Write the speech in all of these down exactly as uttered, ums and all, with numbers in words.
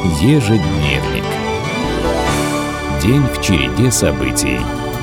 Ежедневник. День в череде событий.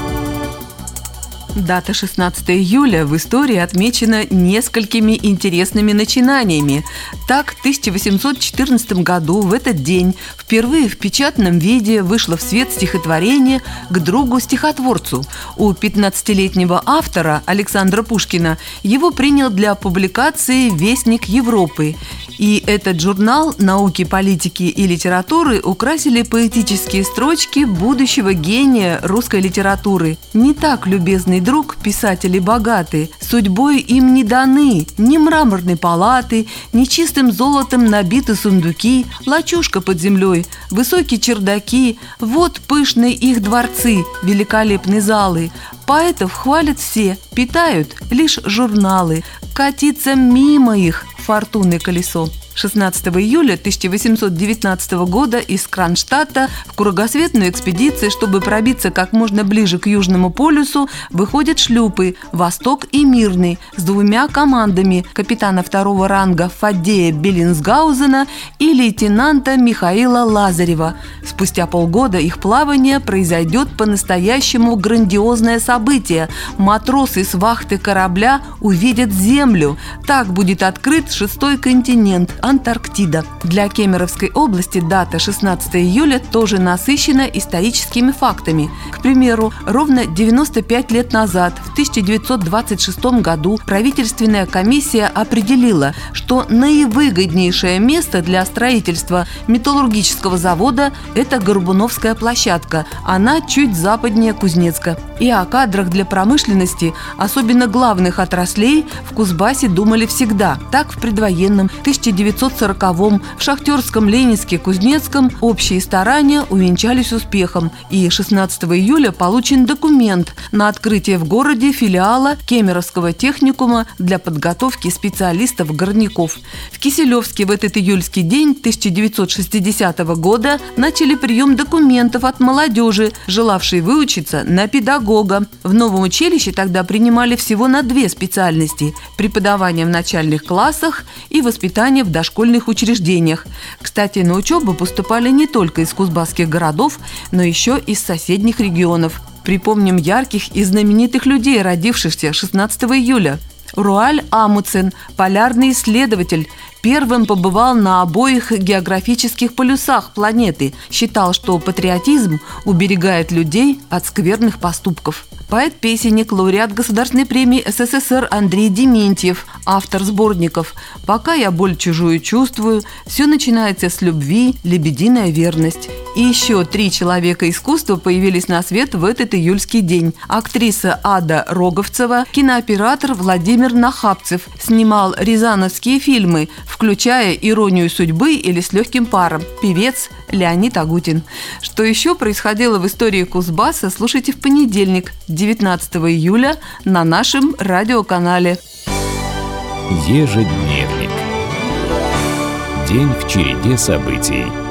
Дата шестнадцатое июля в истории отмечена несколькими интересными начинаниями. Так, в тысяча восемьсот четырнадцатом году в этот день впервые в печатном виде вышло в свет стихотворение «К другу-стихотворцу». У пятнадцатилетнего автора Александра Пушкина его принял для публикации «Вестник Европы». И этот журнал науки, политики и литературы украсили поэтические строчки будущего гения русской литературы. Не так, любезный друг, писатели богаты, судьбой им не даны ни мраморной палаты, ни чистым золотом набиты сундуки, лачушка под землей, высокие чердаки, вот пышные их дворцы, великолепные залы. Поэтов хвалят все, питают лишь журналы, катится мимо их фортунное колесо. шестнадцатого июля тысяча восемьсот девятнадцатого года из Кронштадта в кругосветную экспедицию, чтобы пробиться как можно ближе к Южному полюсу, выходят шлюпы «Восток» и «Мирный» с двумя командами капитана второго ранга Фаддея Беллинсгаузена и лейтенанта Михаила Лазарева. Спустя полгода их плавание произойдет по-настоящему грандиозное событие. Матросы с вахты корабля увидят Землю. Так будет открыт шестой континент – Антарктида. Для Кемеровской области дата шестнадцатое июля тоже насыщена историческими фактами. К примеру, ровно девяносто пять лет назад, в тысяча девятьсот двадцать шестом году, правительственная комиссия определила, что наивыгоднейшее место для строительства металлургического завода – это Горбуновская площадка. Она чуть западнее Кузнецка. И о кадрах для промышленности, особенно главных отраслей, в Кузбассе думали всегда. Так, в предвоенном тысяча девятьсот сороковом в Шахтерском, Ленинске, Кузнецком общие старания увенчались успехом, и шестнадцатого июля получен документ на открытие в городе филиала Кемеровского техникума для подготовки специалистов-горняков. В Киселевске в этот июльский день тысяча девятьсот шестидесятого года начали прием документов от молодежи, желавшей выучиться на педагога. В новом училище тогда принимали всего на две специальности – преподавание в начальных классах и воспитание в дошкольных учреждениях. Кстати, на учебу поступали не только из кузбасских городов, но еще из соседних регионов. Припомним ярких и знаменитых людей, родившихся шестнадцатого июля. Руаль Амундсен, полярный исследователь, первым побывал на обоих географических полюсах планеты. Считал, что патриотизм уберегает людей от скверных поступков. Поэт-песенник, лауреат Государственной премии СССР Андрей Дементьев, автор сборников «Пока я боль чужую чувствую», «Все начинается с любви», «Лебединая верность». И еще три человека искусства появились на свет в этот июльский день. Актриса Ада Роговцева, кинооператор Владимир Нахапцев снимал рязановские фильмы, включая «Иронию судьбы» или «С легким паром», певец Леонид Агутин. Что еще происходило в истории Кузбасса, слушайте в понедельник, девятнадцатого июля, на нашем радиоканале. Ежедневник. День в череде событий.